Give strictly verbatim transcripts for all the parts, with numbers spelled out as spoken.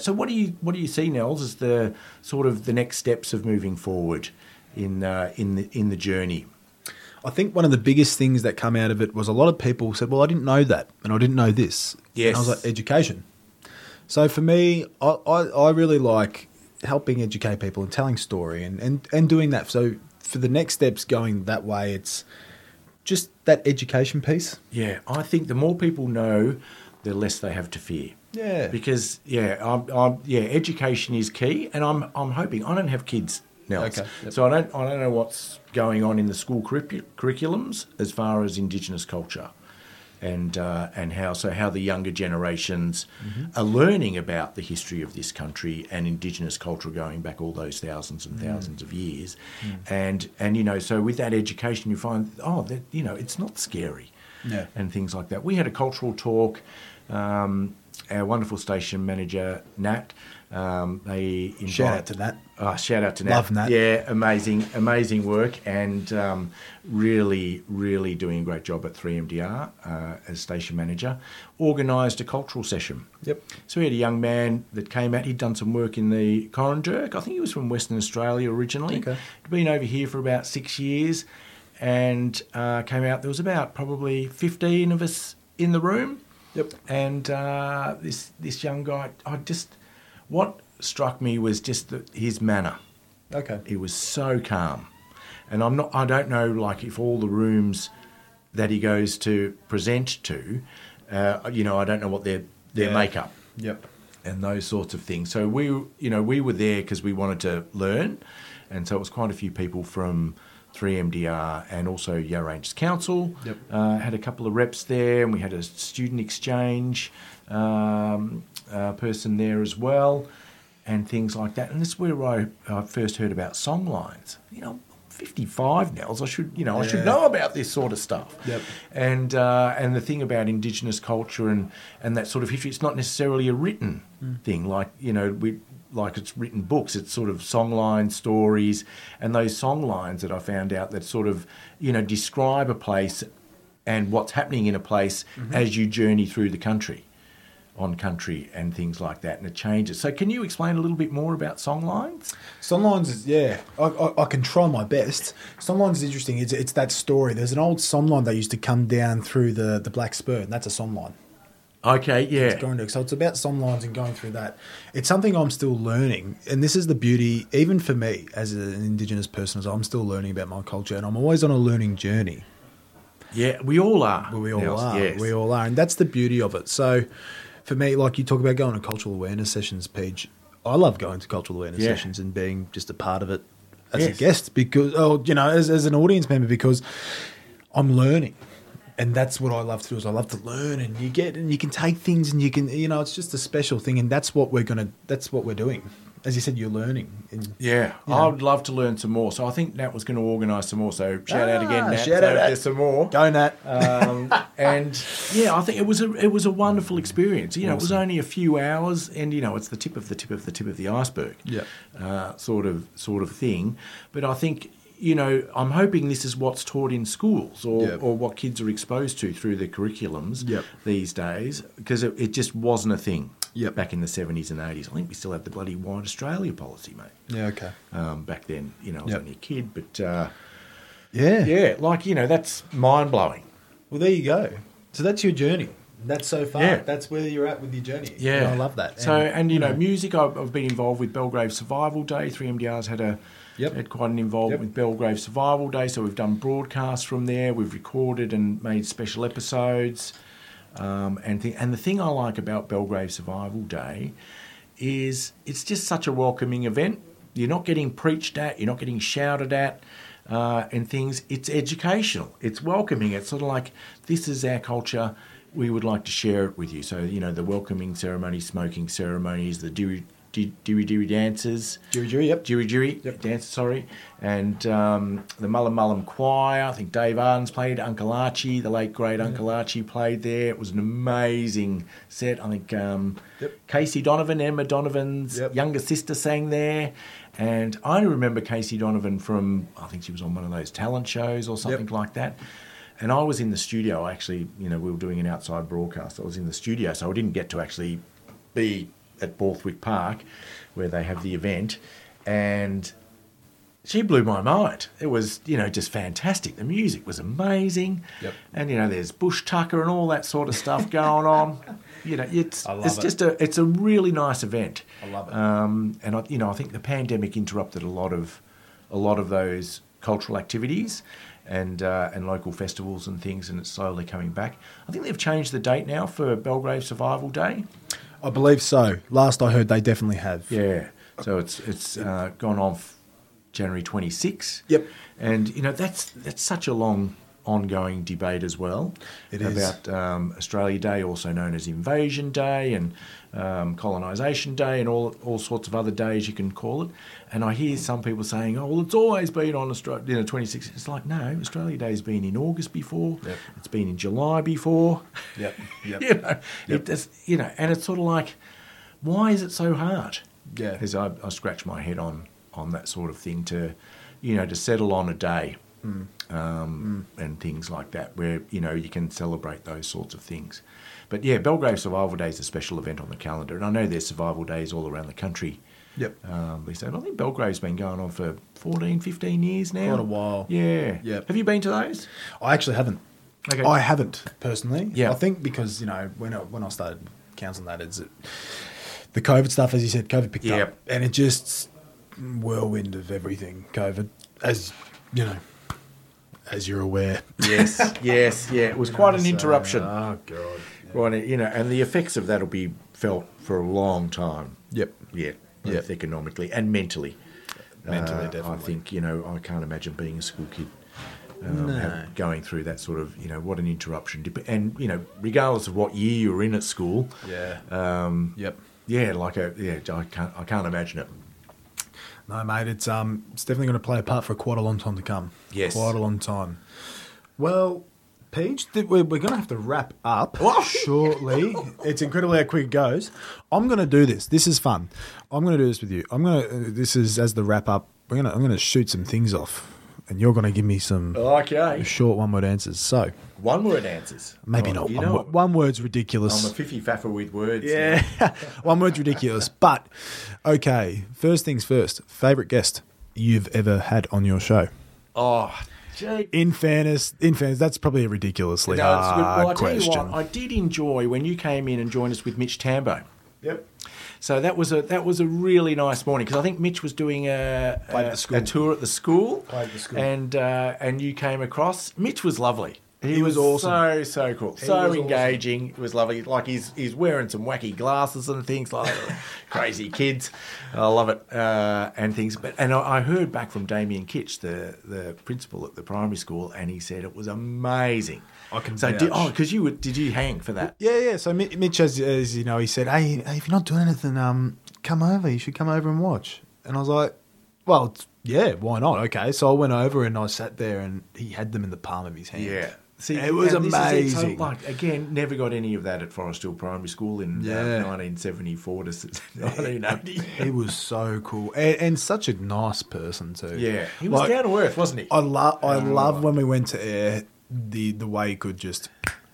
So what do you what do you see, Nels, as the sort of the next steps of moving forward in uh, in the in the journey? I think one of the biggest things that come out of it was a lot of people said, well, I didn't know that and I didn't know this. Yes. And I was like, education. So for me, I, I, I really like helping educate people and telling story and, and, and doing that. So for the next steps going that way, it's just that education piece. Yeah, I think the more people know, the less they have to fear. Yeah. Because, yeah, I'm, I'm, yeah, education is key, and I'm I'm hoping, I don't have kids, Nels, Okay, yep. so I don't I don't know what's going on in the school curricu- curriculums as far as Indigenous culture. And uh, and how so how the younger generations mm-hmm. are learning about the history of this country and Indigenous culture going back all those thousands and thousands mm. of years, mm. and and you know so with that education you find oh that you know it's not scary, yeah. and things like that. We had a cultural talk. Um, our wonderful station manager Nat, um, they invite, shout out to Nat. Oh, shout out to Nat. Love Nat. Yeah, amazing, amazing work, and um, really, really doing a great job at three M D R uh, as station manager. Organised a cultural session. Yep. So we had a young man that came out. He'd done some work in the Coranderrk. I think he was from Western Australia originally. Okay. He'd been over here for about six years, and uh, came out. There was about probably fifteen of us in the room. Yep. And uh, this this young guy, I just what struck me was just the, his manner. Okay. He was so calm, and I'm not. I don't know, like if all the rooms that he goes to present to, uh, you know, I don't know what their their Yeah. makeup. Yep. And those sorts of things. So we, you know, we were there because we wanted to learn, and so it was quite a few people from three M D R and also Yarra Ranges Council. Yep. Uh, had a couple of reps there, and we had a student exchange um, uh, person there as well, and things like that. And this is where I uh, first heard about songlines. You know, fifty-five, Nels. I should, you know, I Yeah. should know about this sort of stuff. Yep. And uh, and the thing about Indigenous culture and, and that sort of history, it's not necessarily a written Mm. thing. Like, you know, we like it's written books. It's sort of songline stories, and those songlines that I found out that sort of, you know, describe a place and what's happening in a place Mm-hmm. as you journey through the country, on country and things like that, and it changes. So can you explain a little bit more about songlines? Songlines is, yeah, I, I, I can try my best. Songlines is interesting. It's, it's that story. There's an old songline that used to come down through the, the Black Spur, and that's a songline. Okay, yeah. It's going to, so it's about songlines and going through that. It's something I'm still learning, and this is the beauty, even for me as an Indigenous person, as I'm still learning about my culture, and I'm always on a learning journey. Yeah, we all are. Well, we all Nels, are. yes. We all are, and that's the beauty of it. So, for me, like you talk about going to cultural awareness sessions, Paige, I love going to cultural awareness Yeah. sessions and being just a part of it as Yes. a guest, because, oh, you know, as, as an audience member, because I'm learning. And that's what I love to do, is I love to learn, and you get, and you can take things, and you can, you know, it's just a special thing, and that's what we're gonna, that's what we're doing. As you said, you're learning. And, Yeah, you I know. would love to learn some more. So I think Nat was going to organise some more. So shout out Ah, again, Nat. shout so out, Nat. there's some more. Go, Nat. Um, and yeah, I think it was a it was a wonderful experience. You know, it was Awesome. only a few hours, and you know, it's the tip of the tip of the tip of the iceberg. Yeah. uh, sort of sort of thing. But I think, you know, I'm hoping this is what's taught in schools, or, Yep. or what kids are exposed to through the curriculums Yep. these days, because it, it just wasn't a thing Yep. back in the seventies and eighties. I think we still had the bloody White Australia policy, mate. Yeah, okay. Um, back then, you know, I was Yep. only a kid, but uh, Yeah. yeah, like, you know, that's mind blowing. Well, there you go. So that's your journey. That's so far. Yeah. That's where you're at with your journey. Yeah, And I love that. So, and you know, music. I've, I've been involved with Belgrave Survival Day. three M D R's had a Yep. had quite an involvement Yep. with Belgrave Survival Day. So we've done broadcasts from there. We've recorded and made special episodes. Um, and th- and the thing I like about Belgrave Survival Day is it's just such a welcoming event. You're not getting preached at. You're not getting shouted at. Uh, and things. It's educational. It's welcoming. It's sort of like, this is our culture. We would like to share it with you. So, you know, the welcoming ceremonies, smoking ceremonies, the diri di- diri diri dances, Jury, jury, yep. diri diri Yep. dances, sorry, and um, the Mullam Mullam Choir. I think Dave Arden's played. Uncle Archie, the late great Uncle Archie, played there. It was an amazing set. I think um, Yep. Casey Donovan, Emma Donovan's Yep. younger sister, sang there. And I only remember Casey Donovan from, I think she was on one of those talent shows or something Yep. like that. And I was in the studio, actually, you know, we were doing an outside broadcast. I was in the studio, so I didn't get to actually be at Borthwick Park, where they have the event, and she blew my mind. It was, you know, just fantastic. The music was amazing. Yep. And, you know, there's Bush Tucker and all that sort of stuff going on. You know, it's I love it's it. just a it's a really nice event. I love it. Um, and I, you know, I think the pandemic interrupted a lot of a lot of those cultural activities and uh, and local festivals and things, and it's slowly coming back. I think they've changed the date now for Belgrave Survival Day. I believe so. Last I heard, they definitely have. Yeah. So it's it's uh, gone on f- January twenty-sixth. Yep. And, you know, that's that's such a long ongoing debate as well. It is. About um, Australia Day, also known as Invasion Day and um, Colonisation Day and all all sorts of other days you can call it. And I hear some people saying, oh, well, it's always been on Australia, you know, twenty-sixth. It's like, no, Australia Day's been in August before. Yep. It's been in July before. Yep. Yep. you know, Yep. it does, you know, and it's sort of like, why is it so hard? Yeah. As I, I scratch my head on, on that sort of thing to, you know, to settle on a day Mm. um, mm. and things like that where, you know, you can celebrate those sorts of things. But, yeah, Belgrave Survival Day is a special event on the calendar, and I know there's survival days all around the country. Yep. Um, Lisa, and I think Belgrave's been going on for fourteen, fifteen years now. Quite a while. Yeah. Yep. Have you been to those? I actually haven't. Okay. I haven't personally. Yeah. I think because, you know, when I, when I started counselling that, it's the COVID stuff, as you said, COVID picked Yep. up, and it just whirlwind of everything. COVID, as you know, as you're aware. Yes, yes, yeah. It was quite an So, interruption. oh God. Yeah. Quite a- you know, and the effects of that will be felt for a long time. Yep. Yeah, both Yep. economically and mentally. Mentally, Uh, definitely. I think, you know, I can't imagine being a school kid um, No. have, going through that sort of, you know, what an interruption. Dep- And, you know, regardless of what year you were in at school, Yeah. um, Yep. yeah, like a, yeah, I can't, I can't imagine it. No, mate, it's um, it's definitely going to play a part for quite a long time to come. Yes. Quite a long time. Well, Peach, th- we're, we're going to have to wrap up shortly. It's incredibly how quick it goes. I'm going to do this. This is fun. I'm going to do this with you. I'm going to. Uh, this is as the wrap up. We're going to. I'm going to shoot some things off, and you're going to give me some Okay. short one word answers. So One word answers. maybe Oh, not. You One, know, word. one word's ridiculous. I'm a fiffy faffer with words. Yeah, one word's ridiculous. But okay, first things first. Favorite guest you've ever had on your show? Oh, gee. In fairness, in fairness, that's probably a ridiculously No, it's good. hard Well, I tell you question. what, I did enjoy when you came in and joined us with Mitch Tambo. Yep. So that was a that was a really nice morning because I think Mitch was doing a, Played a, at the school. a tour at the school, Played at the school. and uh, and you came across. Mitch was lovely. He, He was awesome. So so cool. He so was awesome. engaging. It was lovely. Like he's he's wearing some wacky glasses and things like crazy kids. I love it uh, and things. But and I I heard back from Damien Kitch, the the principal at the primary school, and he said it was amazing. I can So vouch. did, oh, because you were, did you hang for that? Yeah, yeah. So Mi- Mitch, as, as you know, he said, "Hey, hey, if you're not doing anything, um, come over. You should come over and watch." And I was like, "Well, it's- yeah, why not?" Okay, so I went over and I sat there, and he had them in the palm of his hand. Yeah. See, It was and this is it. amazing. So, like, again, never got any of that at Forest Hill Primary School in Yeah. uh, nineteen seventy-four to nineteen eighty. He was so cool and, and such a nice person too. Yeah. He was Like, down to earth, wasn't he? I love. I Oh. love when we went to air the the way he could just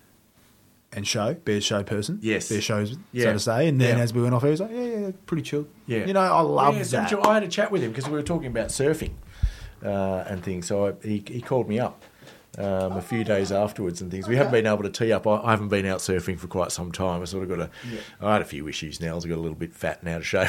and show be a show person. Yes. be a show, so Yeah. to say. And then Yeah. as we went off, he was like, "Yeah, yeah, pretty chill." Yeah. you know, I love yeah, so that. I had a chat with him because we were talking about surfing uh, and things. So I, he, he called me up um, a few days afterwards and things. We haven't been able to tee up. I, I haven't been out surfing for quite some time. I sort of got a. I had a few issues now. I got a little bit fat now to shave.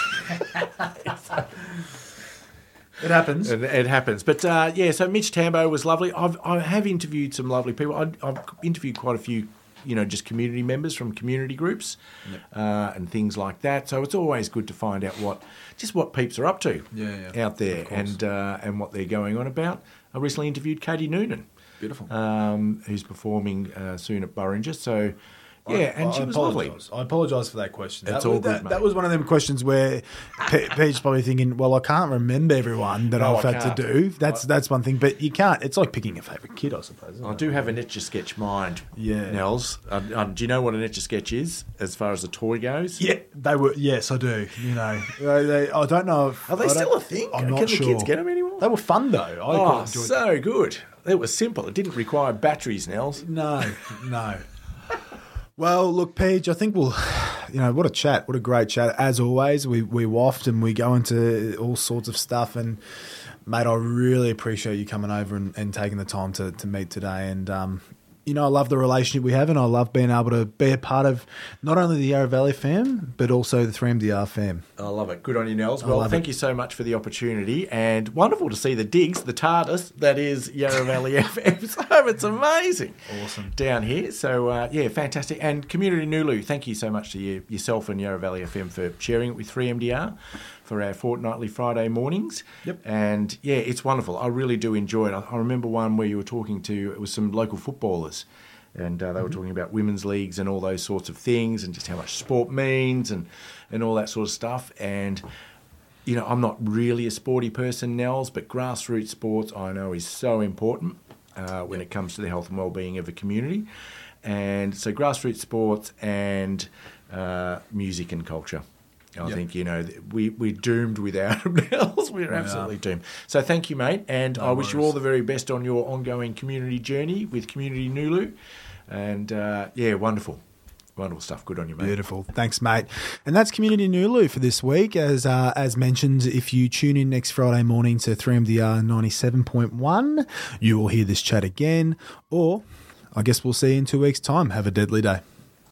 It happens. It, it happens. But, uh, yeah, so Mitch Tambo was lovely. I've, I have interviewed some lovely people. I, I've interviewed quite a few, you know, just community members from community groups uh, and things like that. So it's always good to find out what, just what peeps are up to Yeah, yeah, out there of course. and uh, and what they're going on about. I recently interviewed Katie Noonan, Beautiful. um, who's performing uh, soon at Burringer. So, yeah, and she was lovely. apologise. I apologise for that question. It's that, all was- good, that, mate. that was one of them questions where Pe- Pete's probably thinking, "Well, I can't remember everyone that No, I've I had can't. to do." That's that's one thing, but you can't. It's like picking a favourite kid, I suppose. isn't I it? do have an Etch-a-Sketch mind, Yeah. Nels. Uh, um, do you know what an Etch-a-Sketch is as far as the toy goes? Yeah, they were. Yes, I do. You know, they, they, I don't know. If, Are they I still don't- a thing? I'm Can not the sure. kids get them anymore? They were fun though. I Oh, quite enjoyed so good. It was simple. It didn't require batteries, Nels. them. No, no. Well, look, Paige, I think we'll you know, what a chat. What a great chat. As always, we, we waft and we go into all sorts of stuff. And, mate, I really appreciate you coming over and, and taking the time to, to meet today. And, um, you know, I love the relationship we have, and I love being able to be a part of not only the Yarra Valley fam, but also the three M D R fam. I love it. Good on you, Nels. Well, thank it. you so much for the opportunity, and wonderful to see the digs, the TARDIS, that is Yarra Valley F M. So it's amazing. Awesome. Down here. So, uh, yeah, fantastic. And Community Nulu, thank you so much to you, yourself and Yarra Valley F M for sharing it with three M D R for our fortnightly Friday mornings. Yep. And, yeah, it's wonderful. I really do enjoy it. I, I remember one where you were talking to, it was some local footballers, and uh, they were talking about women's leagues and all those sorts of things and just how much sport means and, and all that sort of stuff. And, you know, I'm not really a sporty person, Nels, but grassroots sports I know is so important uh, when it comes to the health and well-being of a community. And so grassroots sports and uh, music and culture. I yep. think, you know, we, we're doomed without them, Nels. We're absolutely yeah. doomed. So thank you, mate. And no I wish worries. you all the very best on your ongoing community journey with Community Nulu. And, uh, yeah, wonderful. Wonderful stuff. Good on you, mate. Beautiful. Thanks, mate. And that's Community Nulu for this week. As uh, as mentioned, if you tune in next Friday morning to three M D R ninety-seven point one, you will hear this chat again. Or I guess we'll see you in two weeks' time. Have a deadly day.